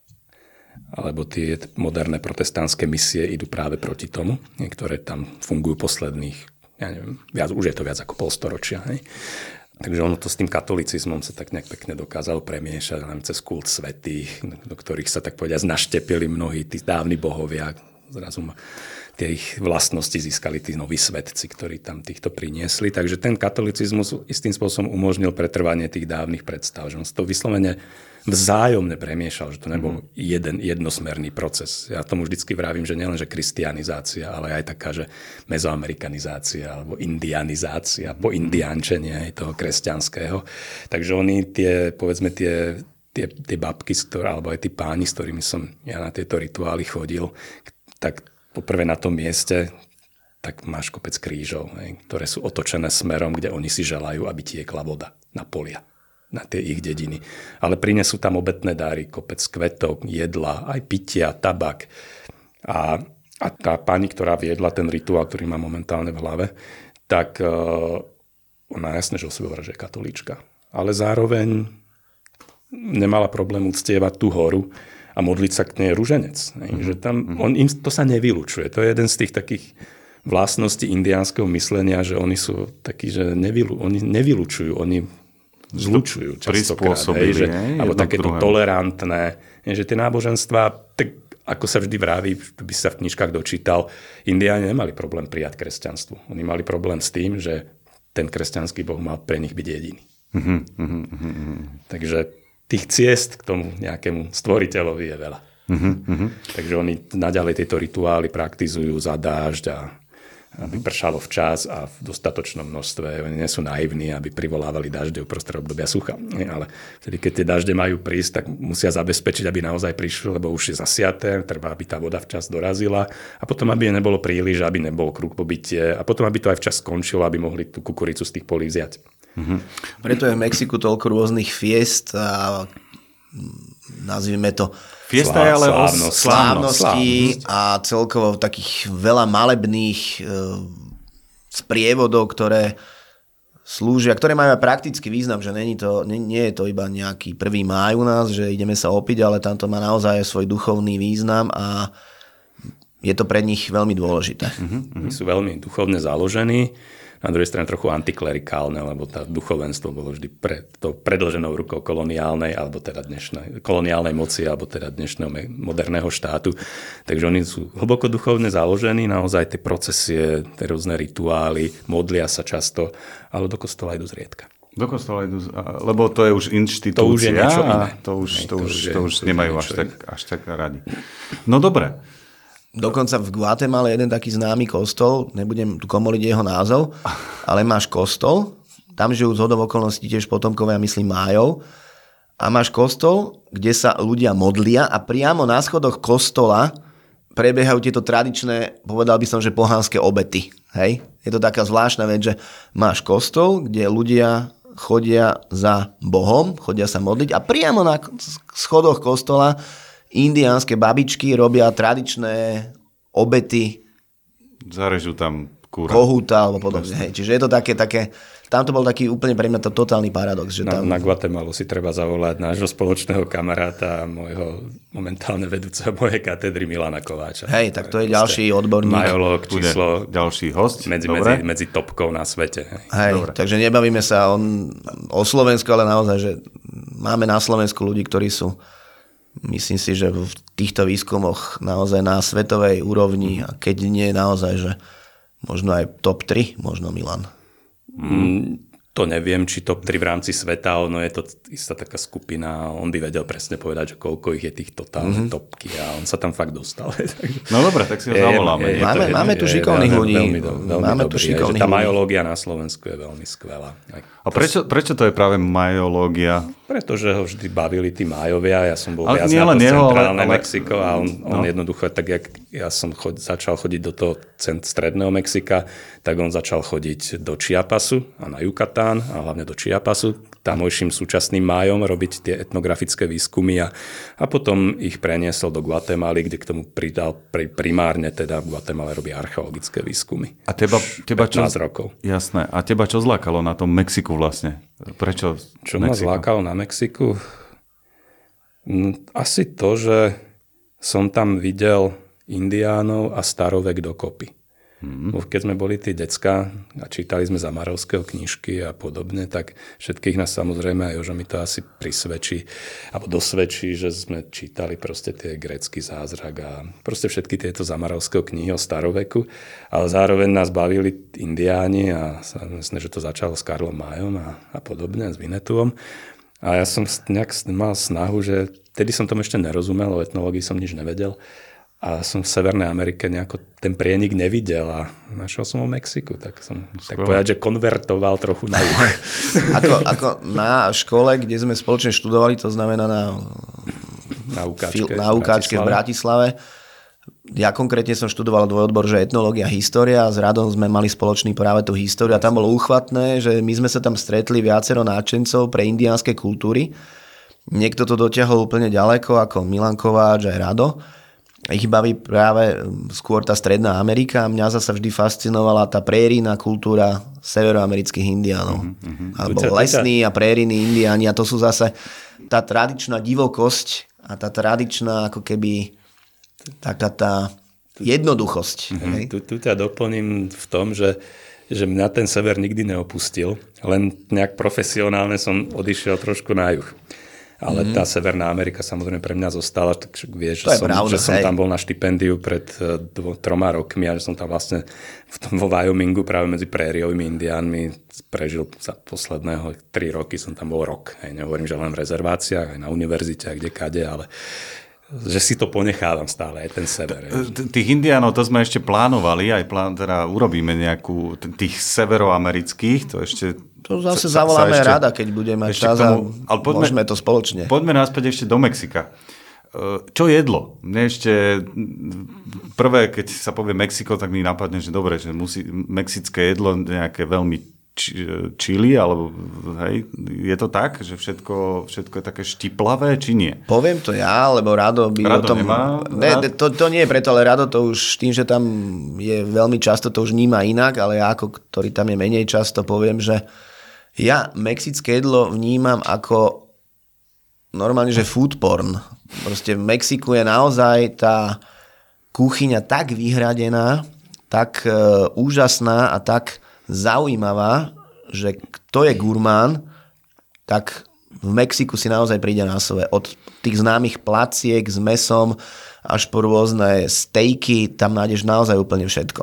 Alebo tie moderné protestantské misie idú práve proti tomu. Niektoré tam fungujú posledných, ja neviem, už je to viac ako polstoročia. Hej? Takže ono to s tým katolicizmom sa tak nejak pekne dokázalo premiešať cez kult svätých, do ktorých sa tak povedať naštepili mnohí tí dávni bohovia. Zrazu tie ich vlastnosti získali tí noví svetci, ktorí tam týchto priniesli. Takže ten katolicizmus istým spôsobom umožnil pretrvanie tých dávnych predstav. Že on to vyslovene vzájomne premiešal, že to nebol jeden jednosmerný proces. Ja tomu vždycky vravím, že nielen, že kristianizácia, ale aj taká, že mezoamerikanizácia alebo indianizácia, poindiánčenie toho kresťanského. Takže oni tie babky, alebo aj tí páni, s ktorými som ja na tieto rituály chodil, tak poprvé na tom mieste tak máš kopec krížov, ktoré sú otočené smerom, kde oni si želajú, aby tiekla voda na polia, na tie ich dediny. Ale prinesú tam obetné dary, kopec kvetov, jedla, aj pitia, tabak. A tá pani, ktorá viedla ten rituál, ktorý má momentálne v hlave, tak ona jasne, že o sebe hovorí, že je katolíčka. Ale zároveň nemala problém uctievať tú horu a modliť sa k nej ruženec. Že tam, to sa nevylučuje. To je jeden z tých takých vlastností indiánskeho myslenia, že oni sú takí, že oni nevylučujú, oni zlučujú častokrát. Alebo takéto tolerantné. Že tie náboženstvá, tak ako sa vždy vraví, by sa v knižkách dočítal, Indiáni nemali problém prijať kresťanstvo. Oni mali problém s tým, že ten kresťanský boh mal pre nich byť jediný. Takže tých ciest k tomu nejakému stvoriteľovi je veľa. Takže oni naďalej tieto rituály praktizujú za dážď a aby pršalo včas a v dostatočnom množstve. Oni nie sú naivní, aby privolávali dažde uprostred obdobia sucha. Ale vtedy, keď tie dažde majú prísť, tak musia zabezpečiť, aby naozaj prišli, lebo už je zasiaté, treba, aby tá voda včas dorazila a potom, aby je nebolo príliš, aby nebol kruh pobytie a potom, aby to aj včas skončilo, aby mohli tú kukuricu z tých polí vziať. Preto je v Mexiku toľko rôznych fiest a nazvime to fiesta je ale slávnosti a celkovo takých veľa malebných sprievodov, ktoré slúžia, ktoré majú aj praktický význam, že nie je to iba nejaký 1. máj u nás, že ideme sa opiť, ale tam to má naozaj svoj duchovný význam a je to pre nich veľmi dôležité. Oni sú veľmi duchovne založení. na druhej strane trochu antiklerikálne, lebo tá duchovenstvo bolo vždy predĺženou rukou koloniálnej, alebo teda koloniálnej moci, alebo teda dnešného moderného štátu. Takže oni sú hlboko duchovne založení, naozaj tie procesie, tie rôzne rituály, modlia sa často, ale do kostola idú zriedka. Do kostola idú, lebo to je už inštitúcia. To už je niečo iné. To už nemajú až tak radi. No dobre. Dokonca v Guatemale jeden taký známy kostol, nebudem tu komoliť jeho názov, ale máš kostol, tam žijú zhodou okolností tiež potomkovia, myslím, Májov, a máš kostol, kde sa ľudia modlia a priamo na schodoch kostola prebiehajú tieto tradičné, povedal by som, že pohánske obety. Hej? Je to taká zvláštna vec, že máš kostol, kde ľudia chodia za Bohom, chodia sa modliť a priamo na schodoch kostola indiánske babičky robia tradičné obety. Zarežú tam kúra. Kohúta alebo podobne. Hej. Čiže je to také, tam to bol taký úplne pre mňa to totálny paradox. Že tam... Na Guatemalu si treba zavolať nášho spoločného kamaráta, môjho momentálne vedúceho mojej katedry Milana Kováča. Hej, tak to je ďalší odborník. Majológ, číslo ďalší host. Medzi topkou na svete. Hej, takže nebavíme sa o Slovensku, ale naozaj, že máme na Slovensku ľudí, ktorí sú, myslím si, že v týchto výskumoch naozaj na svetovej úrovni a keď nie naozaj, že možno aj top 3, možno Milan. To neviem, či top 3 v rámci sveta, ono je to istá taká skupina, on by vedel presne povedať, že koľko ich je tých totálne topky a on sa tam fakt dostal. No dobre, tak si ho zavoláme. Máme tu šikovných ľudí. Máme tu šikovných ľudí. Tá majológia na Slovensku je veľmi skvelá. A prečo to je práve majológia? Pretože ho vždy bavili tí Májovia, ja som bol viac na to centrálne Mexiko a on jednoducho, tak jak ja som začal chodiť do toho stredného Mexika, tak on začal chodiť do Chiapasu a na Yucatán a hlavne do Chiapasu, tamojším súčasným Májom robiť tie etnografické výskumy a potom ich preniesol do Guatemaly, kde k tomu pridal primárne teda v Guatemale robí archeologické výskumy. A teba 15 rokov. Jasné. A teba čo zlákalo na tom Mexiku vlastne? Prečo Čo ma zlákalo na Mexiku? Asi to, že som tam videl indiánov a starovek dokopy. Keď sme boli tí decka a čítali sme Zamarovského knižky a podobne, tak všetkých nás samozrejme, aj Jožo mi to asi prisvedčí, alebo dosvedčí, že sme čítali proste tie grécky zázrak a proste všetky tieto Zamarovského knihy o staroveku, ale zároveň nás bavili indiáni a myslím, že to začalo s Karlom Mayom a podobne, s Vinetuom. A ja som nejak mal snahu, že vtedy som tomu ešte nerozumel, o etnológii som nič nevedel. A som v Severnej Amerike nejako ten prienik nevidel a našiel som ho v Mexiku, tak som tak povedať, že konvertoval trochu na juh. Ako na škole, kde sme spoločne študovali, to znamená na UKčke v Bratislave. Ja konkrétne som študoval dvojodbor, že etnológia, história a s Radom sme mali spoločný práve tú históriu a tam bolo úchvatné, že my sme sa tam stretli viacero náčencov pre indiánske kultúry. Niekto to dotiahol úplne ďaleko, ako Milan Kováč aj Rado. Ich baví práve skôr tá Stredná Amerika. Mňa zasa vždy fascinovala tá prérijná kultúra severoamerických indiánov. Alebo lesní a prérijní indiáni. A to sú zase tá tradičná divokosť a tá tradičná ako keby taká tá jednoduchosť. Tu ťa doplním v tom, že mňa ten sever nikdy neopustil. Len nejak profesionálne som odišiel trošku na juh. Ale tá Severná Amerika samozrejme pre mňa zostala, takže vieš, že som tam bol na štipendiu pred 3 rokmi a že som tam vlastne vo Wyomingu práve medzi prériovými indiánmi prežil za posledného 3 roky, som tam bol rok. Nehovorím, že len v rezerváciách, aj na univerzite, a kade, ale že si to ponechávam stále, aj ten sever. Tých indiánov, to sme ešte plánovali, teda urobíme nejakú tých severoamerických, to ešte... To zase zavoláme Rada, keď budeme mať čas a môžeme to spoločne. Poďme naspäť ešte do Mexika. Čo jedlo? Mne ešte prvé, keď sa povie Mexiko, tak mi napadne, že dobre, že musí mexické jedlo nejaké veľmi čili, alebo hej, je to tak, že všetko je také štiplavé, či nie? Poviem to ja, lebo Rado by o tom... Nemá, to nie je preto, ale Rado to už tým, že tam je veľmi často, to už vníma inak, ale ja, ako ktorý tam je menej často, poviem, že ja mexické jedlo vnímam ako normálne, že food porn. Proste v Mexiku je naozaj tá kuchyňa tak vyhradená, tak úžasná a tak zaujímavá, že kto je gurmán, tak v Mexiku si naozaj príde na svoje. Od tých známych placiek s mesom až po rôzne stejky, tam nájdeš naozaj úplne všetko.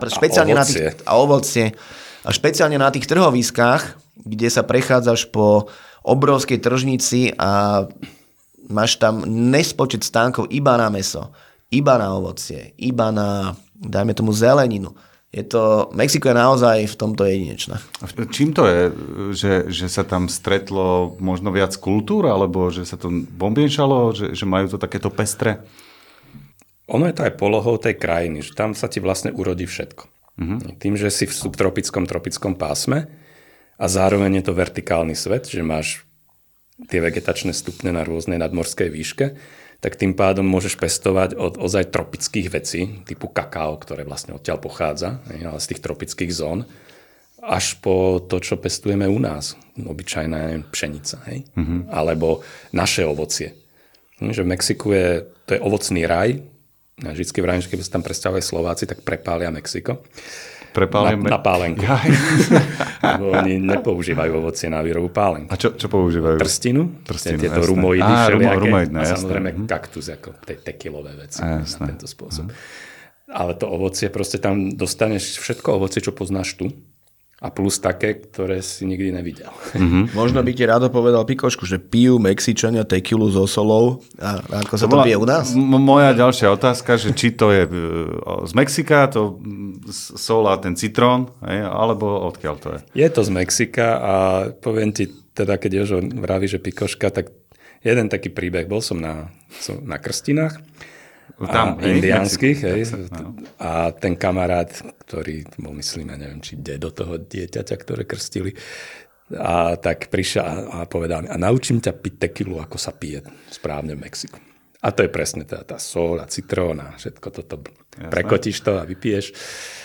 Ovocie. A špeciálne na tých trhoviskách, kde sa prechádzaš po obrovskej tržnici a máš tam nespočet stánkov iba na meso, iba na ovocie, iba na, dajme tomu, zeleninu. Mexiko je naozaj v tomto jedinečné. Čím to je, že sa tam stretlo možno viac kultúr, alebo že sa to bombienšalo, že majú to takéto pestre? Ono je to aj polohou tej krajiny, že tam sa ti vlastne urodí všetko. Tým, že si v subtropickom pásme a zároveň je to vertikálny svet, že máš tie vegetačné stupne na rôznej nadmorskej výške, tak tým pádom môžeš pestovať od ozaj tropických vecí, typu kakao, ktoré vlastne odtiaľ pochádza, ale z tých tropických zón, až po to, čo pestujeme u nás. Obyčajná pšenica, hej? Alebo naše ovocie. Že v Mexiku to je ovocný raj. Ja vždycky vravím, že keby sa tam presťahovali Slováci, tak prepália Mexiko. Na pálenku. Lebo oni nepoužívajú ovocie na výrobu pálenky. A čo používajú? Trstinu, tieto rumoidy všelijaké. A samozrejme kaktus, ako tekilové veci na tento spôsob. Ale to ovocie, proste tam dostaneš všetko ovocie, čo poznáš tu. A plus také, ktoré si nikdy nevidel. Možno by ti rádo povedal Pikošku, že pijú Mexičania tekilu so solou. A ako sa to pije u nás? Moja ďalšia otázka, že či to je z Mexika, to sol a ten citrón, alebo odkiaľ to je? Je to z Mexika a poviem ti, teda keď Jožo vraví, že Pikoška, tak jeden taký príbeh. Bol som na krstinách. Tam, indiánskych, a ten kamarát, ktorý bol, myslím, ja neviem, či dedo toho dieťaťa, ktoré krstili, a tak prišiel a povedal mi, a naučím ťa piť tekilu, ako sa pije správne v Mexiku. A to je presne tá sol a citrón a všetko toto. Prekotíš to a vypiješ.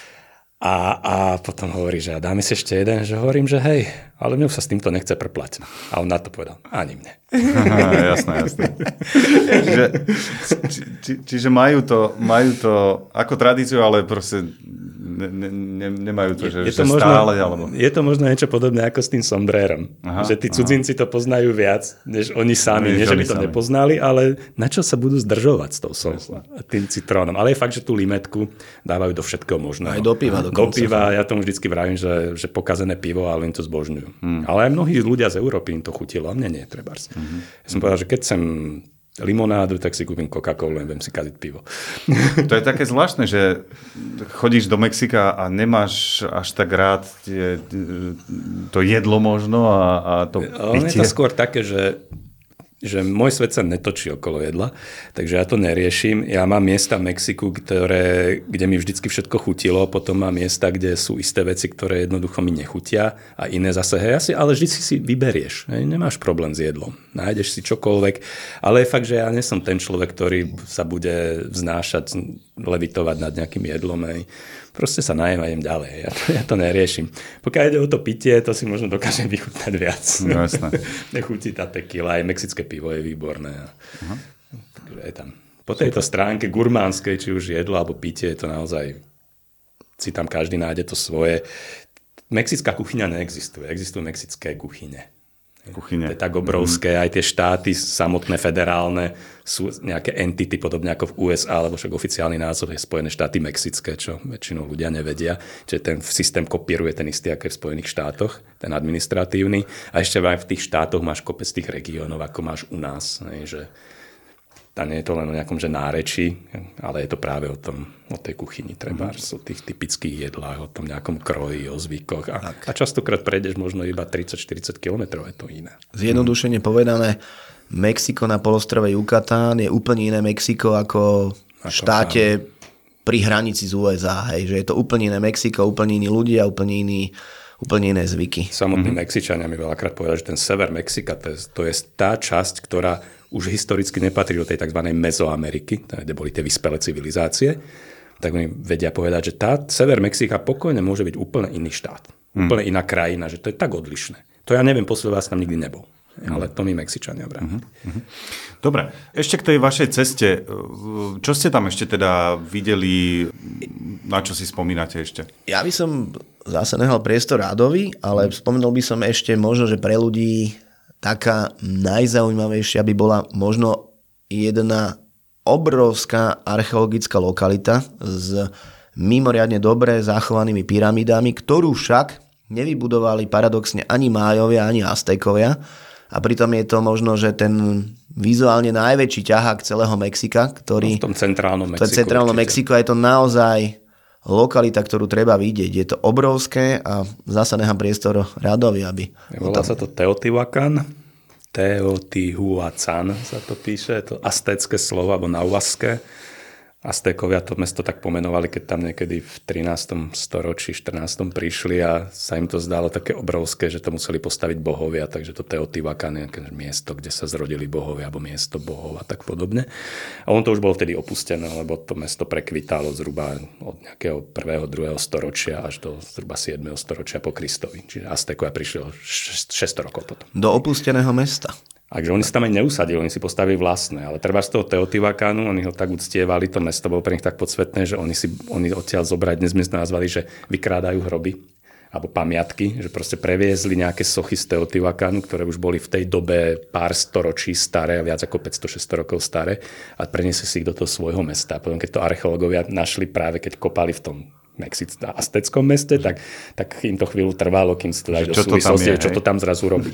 A potom hovorí, že dáme si ešte jeden, že hovorím, že hej, ale mňa sa s týmto nechce preplať. A on na to povedal, ani mne. Jasné. Čiže majú to ako tradíciu, ale proste nemajú to, že stále. Alebo... Je to možno niečo podobné ako s tým sombrérom. Že tí cudzinci to poznajú viac, než oni sami. Nie, že by to nepoznali, ale na čo sa budú zdržovať s tou solou a tým citrónom. Ale je fakt, že tú limetku dávajú do všetkého možného. Aj do piva dokonca. Do piva, ja tomu vždycky vravím, že pokazené pivo, ale im to zbožňujú. Ale aj mnohí ľudia z Európy im to chutilo, a mne nie, trebárs. Ja som povedal, že keď chcem limonádu, tak si kúpim Coca-Colu, neviem si kaziť pivo. To je také zvláštne, že chodíš do Mexika a nemáš až tak rád to jedlo možno a to pitie. Je to skôr také, že môj svet sa netočí okolo jedla, takže ja to neriešim. Ja mám miesta v Mexiku, kde mi vždycky všetko chutilo, potom mám miesta, kde sú isté veci, ktoré jednoducho mi nechutia a iné zase, ale vždy si vyberieš. Nemáš problém s jedlom. Nájdeš si čokoľvek, ale je fakt, že ja nie som ten človek, ktorý sa bude vznášať, levitovať nad nejakým jedlom. Proste sa najem a idem ďalej. Ja to neriešim. Pokiaľ ide o to pitie, to si možno dokážem vychutnať viac. No, jasné. Nechutí tá tekila, aj mexické pivo je výborné. Takže je tam. Po tejto stránke gurmánskej, či už jedlo alebo pitie, je to naozaj, si tam každý nájde to svoje. Mexická kuchyňa neexistuje. Existujú mexické kuchyne. To je tak obrovské, aj tie štáty samotné federálne sú nejaké entity, podobne ako v USA, alebo však oficiálny názov je Spojené štáty mexické, čo väčšinou ľudia nevedia. Čiže ten systém kopíruje ten istý, ako je v Spojených štátoch, ten administratívny. A ešte aj v tých štátoch máš kopec tých regiónov, ako máš u nás. Že tam nie je to len o nejakom nárečí, ale je to práve o tej kuchyni, trebárs, o tých typických jedlách, o tom nejakom kroji, o zvykoch. A častokrát prejdeš možno iba 30-40 kilometrov, je to iné. Zjednodušene povedané, Mexiko na polostrove Yucatán je úplne iné Mexiko ako v štáte pri hranici z USA. Hej, že je to úplne iné Mexiko, úplne iní ľudia, úplne iné zvyky. Samotní Mexičania mi veľakrát povedali, že ten sever Mexika, to je tá časť, ktorá už historicky nepatrí do tej tzv. Mezoameriky, kde boli tie vyspelé civilizácie, tak oni vedia povedať, že sever Mexika pokojne môže byť úplne iný štát. Úplne iná krajina, že to je tak odlišné. To ja neviem, posledný vás tam nikdy nebol. Ale to mi Mexičania vravia. Dobre, ešte k tej vašej ceste. Čo ste tam ešte teda videli, na čo si spomínate ešte? Ja by som zase nehal priestor Radovi, ale spomenul by som ešte možno, že pre ľudí taká najzaujímavejšia by bola možno jedna obrovská archeologická lokalita s mimoriadne dobre zachovanými pyramidami, ktorú však nevybudovali paradoxne ani Májovia, ani Aztékovia. A pritom je to možno, že ten vizuálne najväčší ťahák celého Mexika, ktorý... V tom centrálnom Mexiku. V centrálnom Mexiku je to naozaj lokalita, ktorú treba vidieť. Je to obrovské a zasa nechám priestor Radovi, aby... Volá sa to Teotihuacan. Teotihuacan sa to píše. Je to aztécké slovo, alebo nauvaské. Aztékovia to mesto tak pomenovali, keď tam niekedy v 13. storočí, 14. prišli a sa im to zdalo také obrovské, že to museli postaviť bohovia, takže to Teotihuacan je miesto, kde sa zrodili bohovia, alebo miesto bohov a tak podobne. A on to už bolo vtedy opustené, lebo to mesto prekvitalo zhruba od nejakého 1. 2. storočia až do zhruba 7. storočia po Kristovi. Čiže Aztékovia prišli 600 rokov potom. Do opusteného mesta. Takže oni si tam aj neusadili, oni si postavili vlastné, ale treba z toho Teotihuacanu, oni ho tak uctievali, to mesto bolo pre nich tak podsvetné, že oni odtiaľ zobrať, dnes sme nazvali, že vykrádajú hroby alebo pamiatky, že proste previezli nejaké sochy z Teotihuacanu, ktoré už boli v tej dobe pár storočí staré, viac ako 500-600 rokov staré a preniesli si ich do toho svojho mesta. A potom, keď to archeológovia našli práve, keď kopali v tom azteckom meste, tak im to chvíľu trvalo, kým si to dajú do súvislosti, čo to tam zrazu robí.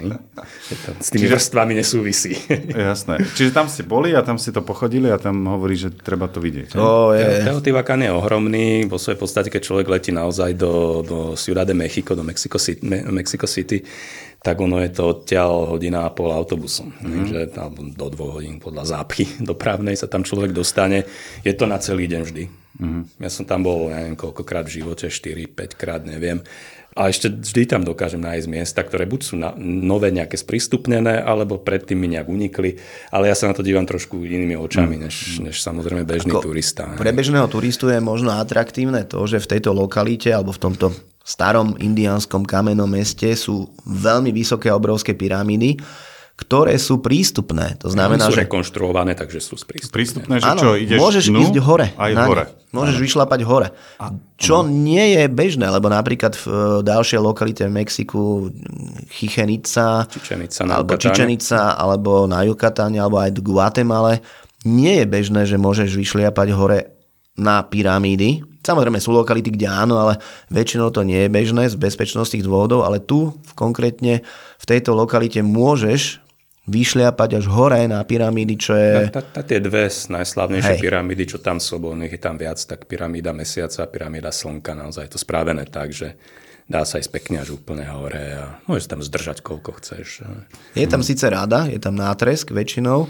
S tými vrstvami nesúvisí. Jasné. Čiže tam ste boli a tam ste to pochodili a tam hovorí, že treba to vidieť. Teotihuacan je ohromný. Vo svojej podstate, keď človek letí naozaj do Ciudad de México, do Mexico City, tak ono je to odtiaľ 1,5 hodiny autobusom. Takže, alebo do 2 hodín podľa zápchy dopravnej sa tam človek dostane. Je to na celý deň vždy. Ja som tam bol, neviem koľkokrát v živote, 4-5 krát, neviem. A ešte vždy tam dokážem nájsť miesta, ktoré buď sú nové nejaké sprístupnené, alebo predtým mi nejak unikli. Ale ja sa na to dívam trošku inými očami, než samozrejme bežný turista. Pre bežného turistu je možno atraktívne to, že v tejto lokalite alebo v tomto starom indiánskom kamennom meste sú veľmi vysoké a obrovské pyramídy, ktoré sú prístupné. To znamená, sú že rekonštruované, takže sú prístupné. Že áno, čo, ideš môžeš ísť hore. Aj hore. Môžeš vyšlapať hore. Čo nie je bežné, lebo napríklad v ďalšej lokalite v Mexiku Chichen Itza, alebo Chichen Itza, alebo na Yucatáne, alebo aj v Guatemale, nie je bežné, že môžeš vyšliapať hore na pyramídy. Samozrejme sú lokality, kde áno, ale väčšinou to nie je bežné z bezpečnostných dôvodov, ale tu konkrétne v tejto lokalite môžeš vyšliapať až hore na pyramídy, čo je... Tie dve najslávnejšie pyramídy, čo tam sú, bo nech je tam viac, tak pyramída Mesiaca a pyramída Slnka, naozaj je to spravené tak, že dá sa ísť pekne až úplne hore a môžeš tam zdržať, koľko chceš. Je tam síce rada, je tam nátresk väčšinou,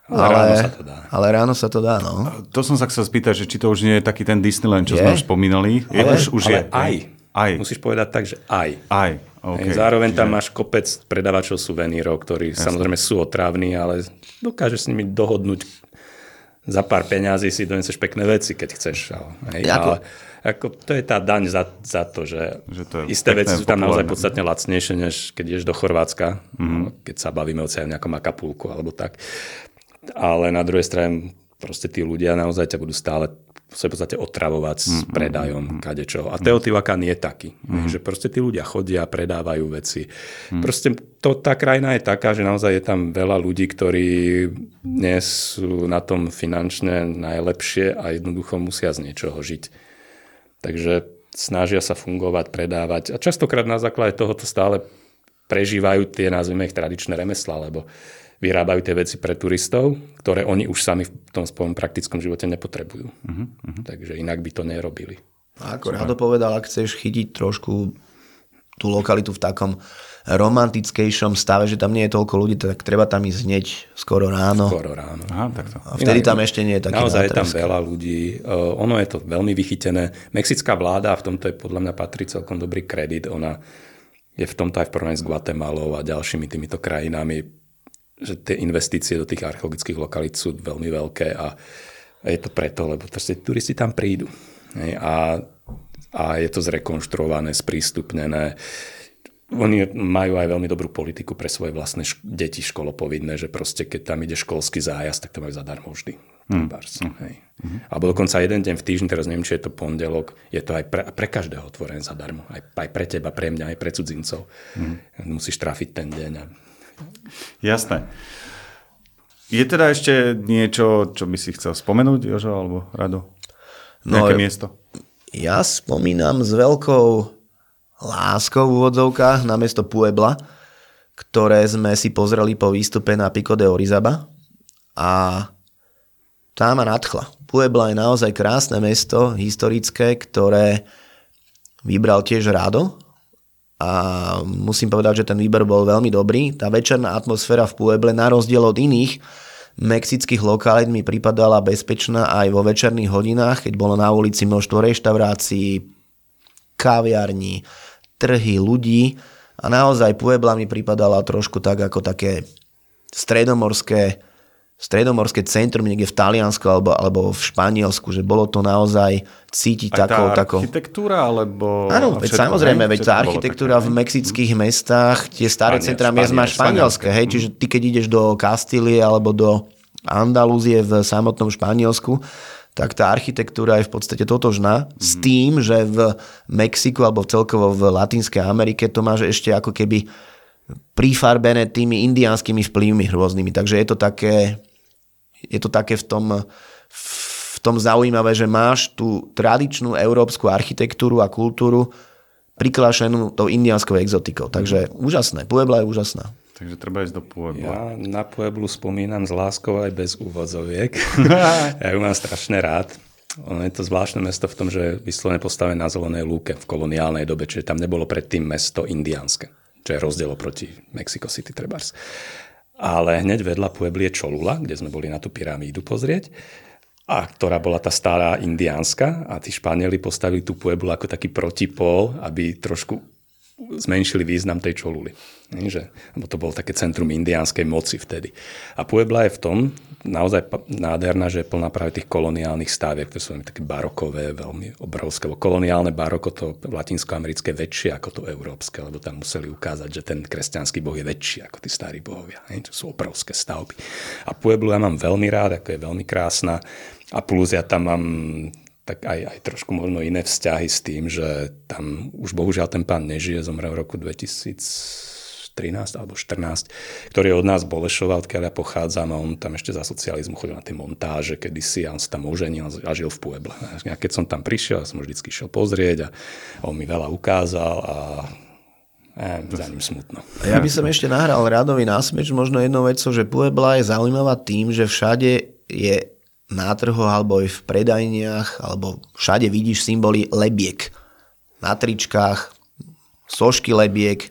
ale ráno sa to dá. No. To som sa chcel spýtať, že či to už nie je taký ten Disneyland, čo sme už spomínali. Aj. Musíš povedať tak, že aj. Okay. Zároveň tam máš kopec predávačov suvenírov, ktorí samozrejme sú otrávni, ale dokážeš s nimi dohodnúť za pár peňazí, si doneseš pekné veci, keď chceš. Ale to je tá daň za to, že to isté veci sú tam naozaj podstatne lacnejšie, než keď ideš do Chorvátska, keď sa bavíme o nejakom Acapulku alebo tak. Ale na druhej strane proste tí ľudia naozaj ťa budú stále v podstate otravovať s predajom kadečoho. A Teotihuacan je taký, že proste tí ľudia chodia, predávajú veci. Proste tá krajina je taká, že naozaj je tam veľa ľudí, ktorí nie sú na tom finančne najlepšie a jednoducho musia z niečoho žiť. Takže snažia sa fungovať, predávať a častokrát na základe tohoto stále prežívajú tie, nazvime ich, tradičné remeslá, lebo vyrábajú tie veci pre turistov, ktoré oni už sami v tom svojom praktickom živote nepotrebujú. Takže inak by to nerobili. A ako Rado povedal, ak chceš chytiť trošku tú lokalitu v takom romantickejšom stave, že tam nie je toľko ľudí, tak treba tam ísť hneď skoro ráno. Aha, takto. A vtedy tam ešte nie je taký naozaj nátresk. Je tam veľa ľudí. Ono je to veľmi vychytené. Mexická vláda, v tomto je podľa mňa patrí celkom dobrý kredit. Ona je v tomto aj v porovnaní s Guatemalou a ďalšími týmito krajinami, že tie investície do tých archeologických lokalít sú veľmi veľké a je to preto, lebo turisti tam prídu. A je to zrekonštruované, sprístupnené. Oni majú aj veľmi dobrú politiku pre svoje vlastné deti školopovinné, že proste keď tam ide školský zájazd, tak to majú zadarmo vždy. Hej. Alebo dokonca jeden deň v týždni, teraz neviem, či je to pondelok, je to aj pre každého otvorené zadarmo. Aj pre teba, pre mňa, aj pre cudzincov. Musíš trafiť ten deň. Jasné. Je teda ešte niečo, čo by si chcel spomenúť, Jožo, alebo Rado? Nejaké miesto? Ja spomínam s veľkou láskou v úvodzovkách na mesto Puebla, ktoré sme si pozreli po výstupe na Pico de Orizaba a tá ma nadchla. Puebla je naozaj krásne mesto, historické, ktoré vybral tiež Rado a musím povedať, že ten výber bol veľmi dobrý. Tá večerná atmosféra v Pueble, na rozdiel od iných mexických lokalít, mi pripadala bezpečná aj vo večerných hodinách, keď bolo na ulici množstvo reštaurácií, kaviarní, trhy, ľudí a naozaj Puebla mi pripadala trošku tak ako také stredomorské centrum niekde v Taliansku alebo v Španielsku, že bolo to naozaj cítiť takou... architektúra, alebo... Áno, samozrejme, veď tá architektúra v mexických mestách, tie staré centra miest má španielské, hej, čiže ty keď ideš do Kastílie alebo do Andalúzie v samotnom Španielsku, tak tá architektúra je v podstate totožná s tým, že v Mexiku alebo celkovo v Latinskej Amerike to máš ešte ako keby prifarbené tými indiánskymi vplyvmi rôznymi, takže je to také v tom zaujímavé, že máš tú tradičnú európsku architektúru a kultúru priklášenú tou indiánskou exotikou. Takže úžasné. Puebla je úžasná. Takže treba ísť do Puebla. Ja na Pueblu spomínam s láskou aj bez úvodzoviek. Ja ju mám strašne rád. Ono je to zvláštne mesto v tom, že je vyslovene postavené na zelenej lúke v koloniálnej dobe, čiže tam nebolo predtým mesto indiánske, čo je rozdiel proti Mexico City trebárs. Ale hneď vedľa Puebly je Cholula, kde sme boli na tú pyramídu pozrieť, a ktorá bola tá stará indiánska a tí Španieli postavili tú Pueblu ako taký protipól, aby trošku zmenšili význam tej Choluly. Lebo to bolo také centrum indiánskej moci vtedy. A Puebla je v tom naozaj nádherná, že je plná práve tých koloniálnych staviek, ktoré sú veľmi také barokové, veľmi obrovské. Koloniálne baroko, to latinskoamerické väčšie ako to európske, lebo tam museli ukázať, že ten kresťanský boh je väčší ako tí starí bohovia. To sú obrovské stavby. A Pueblu ja mám veľmi rád, ako je veľmi krásna. A plus ja tam mám tak aj trošku možno iné vzťahy s tým, že tam už bohužiaľ ten pán nežije, zomrel v roku 2013 alebo 14, ktorý je od nás Bolešova, odkiaľ ja pochádzam, a on tam ešte za socializmu chodil na tie montáže kedysi a on sa tam oženil a žil v Pueble. A keď som tam prišiel, som vždycky šiel pozrieť a on mi veľa ukázal a za ním smutno. Ja by som ešte nahral Radovi na smeč možno jednou vecou, že Puebla je zaujímavá tým, že všade je na trhoch alebo aj v predajniach alebo všade vidíš symboly lebiek. Na tričkách, sošky lebiek,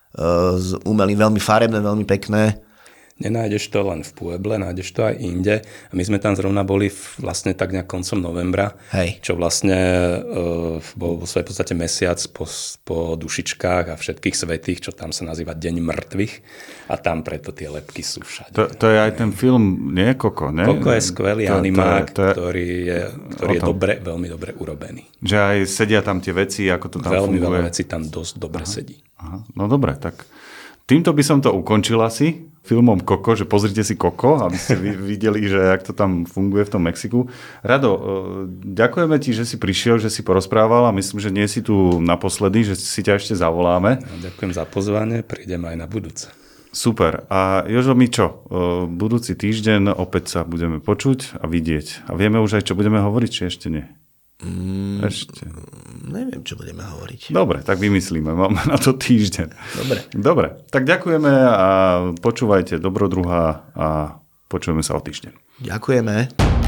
veľmi farebné, veľmi pekné. Nenájdeš to len v Pueble, nájdeš to aj inde. A my sme tam zrovna boli vlastne tak nejak koncom novembra, čo vlastne bol vo svojej podstate mesiac po dušičkách a všetkých svätých, čo tam sa nazýva Deň mŕtvych. A tam preto tie lebky sú všade. To je aj ten film, nie Koko, ne? Koko je skvelý animák, ktorý je veľmi dobre urobený. Že aj sedia tam tie veci, ako to tam veľmi funguje. Veľmi veľa vecí tam dosť dobre sedí. Aha. No dobre, tak týmto by som to ukončil asi filmom Koko, že pozrite si Koko, aby ste videli, že jak to tam funguje v tom Mexiku. Rado, ďakujeme ti, že si prišiel, že si porozprával a myslím, že nie si tu naposledy, že si ťa ešte zavoláme. Ďakujem za pozvanie, prídem aj na budúce. Super. A Jožo, my čo? Budúci týždeň opäť sa budeme počuť a vidieť. A vieme už aj, čo budeme hovoriť, či ešte nie? Ešte. Neviem, čo budeme hovoriť. Dobre, tak vymyslíme. Máme na to týždeň. Dobre. Tak ďakujeme a počúvajte Dobrodruha a počujeme sa o týždeň. Ďakujeme.